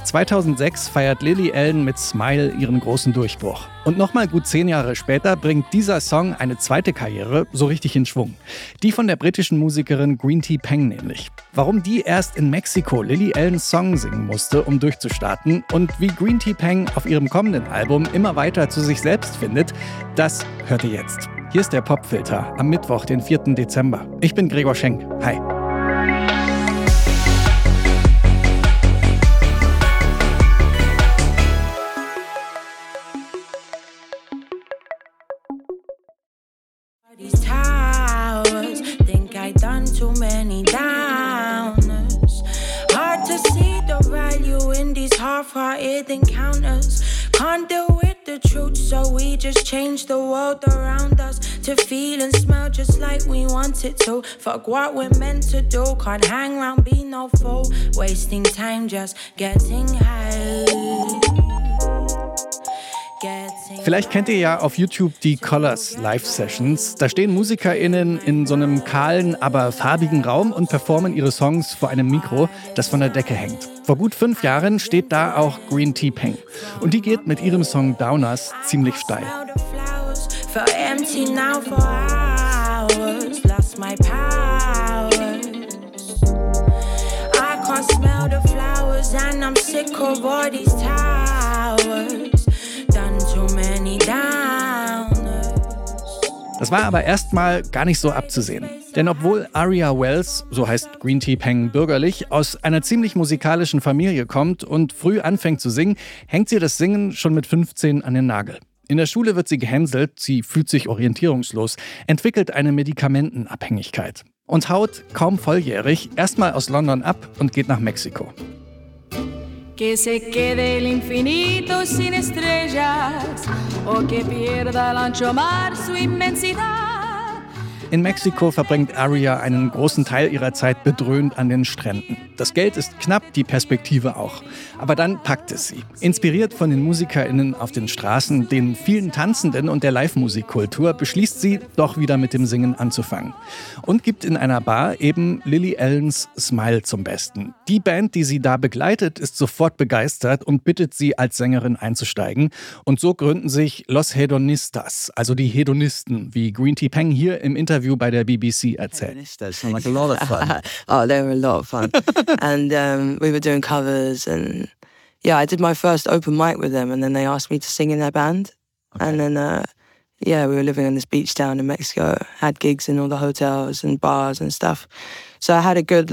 2006 feiert Lily Allen mit Smile ihren großen Durchbruch. Und nochmal gut 10 Jahre später bringt dieser Song eine zweite Karriere so richtig in Schwung. Die von der britischen Musikerin Green Tea Peng nämlich. Warum die erst in Mexiko Lily Allens Song singen musste, um durchzustarten, und wie Green Tea Peng auf ihrem kommenden Album immer weiter zu sich selbst findet, das hört ihr jetzt. Hier ist der Popfilter am Mittwoch, den 4. Dezember. Ich bin Gregor Schenk. Hi. These towers, think I done too many downers. Hard to see the value in these half-hearted encounters. Can't deal with the truth, so we just change the world around us to feel and smell just like we want it to. Fuck what we're meant to do, can't hang around, be no fool. Wasting time just getting high. Vielleicht kennt ihr ja auf YouTube die Colors Live-Sessions. Da stehen MusikerInnen in so einem kahlen, aber farbigen Raum und performen ihre Songs vor einem Mikro, das von der Decke hängt. Vor gut 5 Jahren steht da auch Green Tea Peng. Und die geht mit ihrem Song Downers ziemlich steil. Das war aber erstmal gar nicht so abzusehen. Denn obwohl Aria Wells, so heißt Green Tea Peng bürgerlich, aus einer ziemlich musikalischen Familie kommt und früh anfängt zu singen, hängt sie das Singen schon mit 15 an den Nagel. In der Schule wird sie gehänselt, sie fühlt sich orientierungslos, entwickelt eine Medikamentenabhängigkeit und haut, kaum volljährig, erstmal aus London ab und geht nach Mexiko. Que se quede el infinito sin estrellas o que pierda el ancho mar su inmensidad. In Mexiko verbringt Aria einen großen Teil ihrer Zeit bedröhnt an den Stränden. Das Geld ist knapp, die Perspektive auch. Aber dann packt es sie. Inspiriert von den MusikerInnen auf den Straßen, den vielen Tanzenden und der Live-Musikkultur, beschließt sie, doch wieder mit dem Singen anzufangen. Und gibt in einer Bar eben Lily Allens Smile zum Besten. Die Band, die sie da begleitet, ist sofort begeistert und bittet sie, als Sängerin einzusteigen. Und so gründen sich Los Hedonistas, also die Hedonisten, wie Green Tea Peng hier im Interview bei der BBC erzählt. Sound like a lot of fun. Oh, they were a lot of fun. And we were doing covers, and yeah, I did my first open mic with them, and then they asked me to sing in their band. Okay. And then we were living in this beach town in Mexico, had gigs in all the hotels and bars and stuff. So I had a good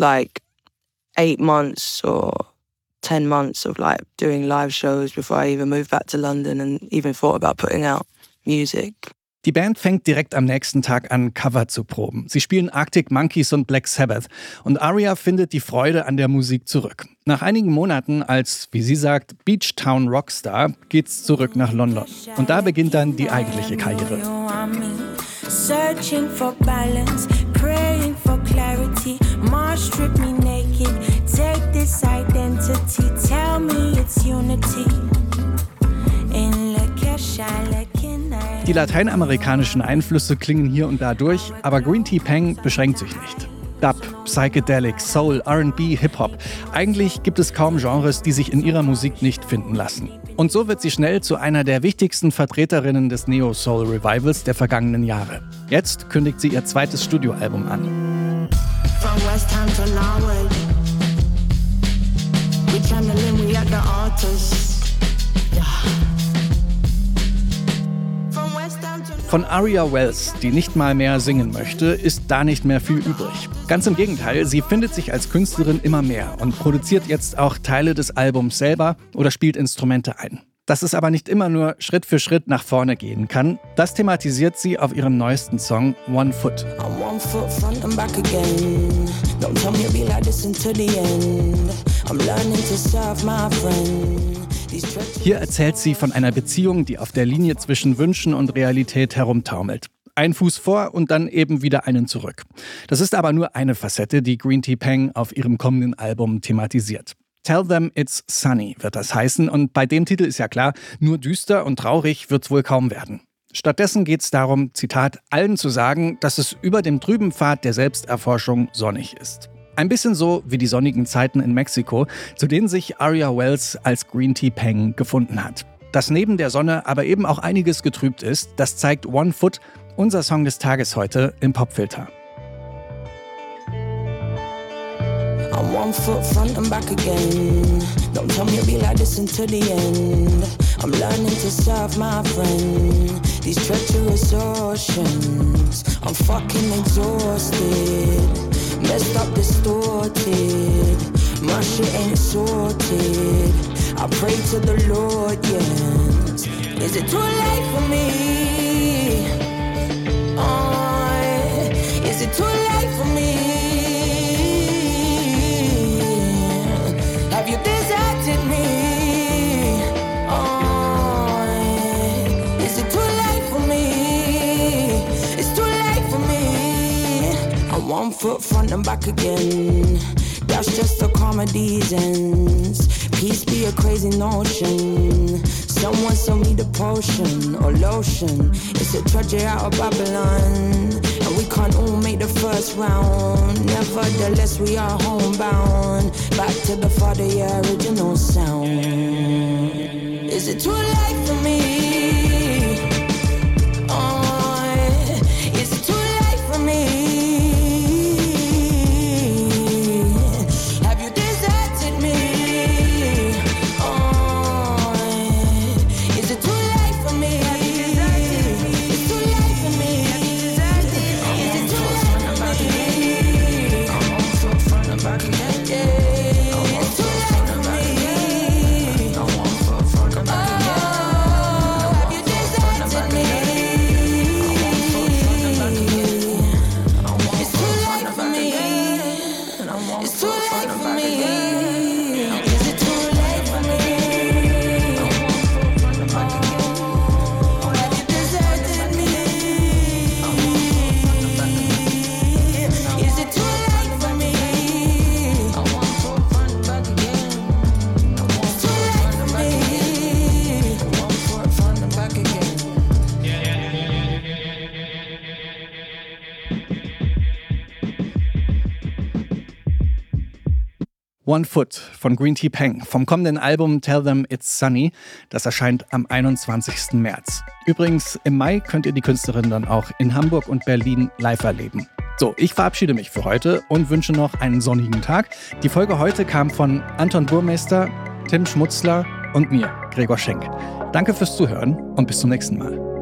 8 months or 10 months of doing live shows before I even moved back to London and even thought about putting out music. Die Band fängt direkt am nächsten Tag an, Cover zu proben. Sie spielen Arctic Monkeys und Black Sabbath. Und Aria findet die Freude an der Musik zurück. Nach einigen Monaten als, wie sie sagt, Beach Town Rockstar geht's zurück nach London. Und da beginnt dann die eigentliche Karriere. Searching for balance, praying for clarity. Mars strip me naked. Take this identity, tell me it's unity. Die lateinamerikanischen Einflüsse klingen hier und da durch, aber Green Tea Peng beschränkt sich nicht. Dub, Psychedelic, Soul, R&B, Hip-Hop. Eigentlich gibt es kaum Genres, die sich in ihrer Musik nicht finden lassen. Und so wird sie schnell zu einer der wichtigsten Vertreterinnen des Neo-Soul-Revivals der vergangenen Jahre. Jetzt kündigt sie ihr zweites Studioalbum an. From West Ham to Norwood. We channeling, we at the altars. Yeah. Von Aria Wells, die nicht mal mehr singen möchte, ist da nicht mehr viel übrig. Ganz im Gegenteil, sie findet sich als Künstlerin immer mehr und produziert jetzt auch Teile des Albums selber oder spielt Instrumente ein. Dass es aber nicht immer nur Schritt für Schritt nach vorne gehen kann, das thematisiert sie auf ihrem neuesten Song One Foot. Hier erzählt sie von einer Beziehung, die auf der Linie zwischen Wünschen und Realität herumtaumelt. Ein Fuß vor und dann eben wieder einen zurück. Das ist aber nur eine Facette, die Green Tea Peng auf ihrem kommenden Album thematisiert. Tell Them It's Sunny wird das heißen, und bei dem Titel ist ja klar, nur düster und traurig wird's wohl kaum werden. Stattdessen geht es darum, Zitat, allen zu sagen, dass es über dem trüben Pfad der Selbsterforschung sonnig ist. Ein bisschen so wie die sonnigen Zeiten in Mexiko, zu denen sich Aria Wells als Green Tea Peng gefunden hat. Dass neben der Sonne aber eben auch einiges getrübt ist, das zeigt One Foot, unser Song des Tages heute im Popfilter. I'm 1 foot front and back again. Don't tell me it'll be like this until the end. I'm learning to serve my friend. These treacherous oceans, I'm fucking exhausted. Messed up, distorted. My shit ain't sorted. I pray to the Lord, yes. Is it too late for me? Is it too late for me? Have you deserted me? Is it too late for me? It's too late for me. I'm 1 foot front and back again. That's just a comedy's ends. Peace be a crazy notion. Someone sell me the potion or lotion. It's a tragedy out of Babylon. And we can't all make the first round. Nevertheless, we are homebound. Back to the Father, yeah, original sound. Is it too late for me? Is it too late for me? Have you deserted me? Is it too late for me? It's too late for me. Is it too late for me? I'm on foot front and back again. It's too late for me. I'm on foot front and back again. Have you deserted me? I'm on foot front and back again. It's too late for me. It's too late for me. Is it too late for me? Have you deserted me? Is it too late for me? It's too late for me. One Foot von Green Tea Peng vom kommenden Album Tell Them It's Sunny. Das erscheint am 21. März. Übrigens, im Mai könnt ihr die Künstlerin dann auch in Hamburg und Berlin live erleben. So, ich verabschiede mich für heute und wünsche noch einen sonnigen Tag. Die Folge heute kam von Anton Burmeister, Tim Schmutzler und mir, Gregor Schenk. Danke fürs Zuhören und bis zum nächsten Mal.